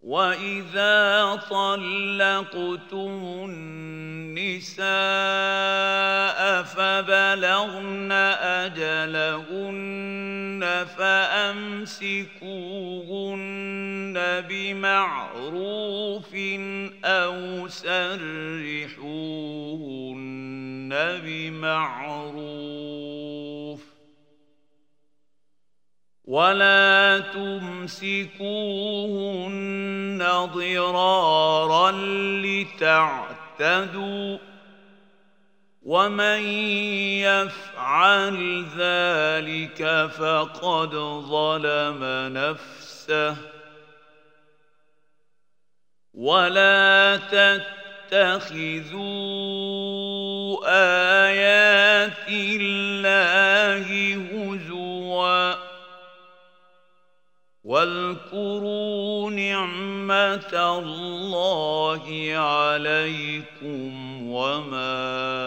وَإِذَا طَلَّقْتُمُ النِّسَاءَ فَبَلَغْنَ أَجَلَهُنَّ فَأَمْسِكُوهُنَّ بِمَعْرُوفٍ أَوْ سَرِّحُوهُنَّ بِمَعْرُوفٍ ۚ وَلَا تُمْسِكُوهُنَّ ضِرَارًا لِّتَعْتَدُوا ۚ وَمَن يَفْعَلْ ذَلِكَ فَقَدْ ظَلَمَ نَفْسَهُ ۚ وَلَا تَتَّخِذُوا آيَاتِ اللَّهِ هُزُوًا ۚ وَاذْكُرُوا نِعْمَةَ اللَّهِ عَلَيْكُمْ وَمَا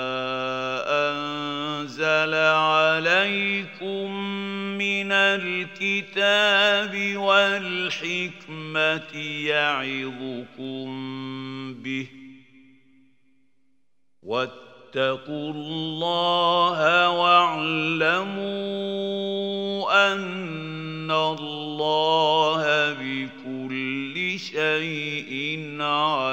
أَنزَلَ عَلَيْكُم مِّنَ الْكِتَابِ وَالْحِكْمَةِ يَعِظُكُم بِهِ ۚ وَاتَّقُوا اللَّهَ وَاعْلَمُوا أَنَّ اللَّهَ بِكُلِّ شَيْءٍ عَلِيمٌ.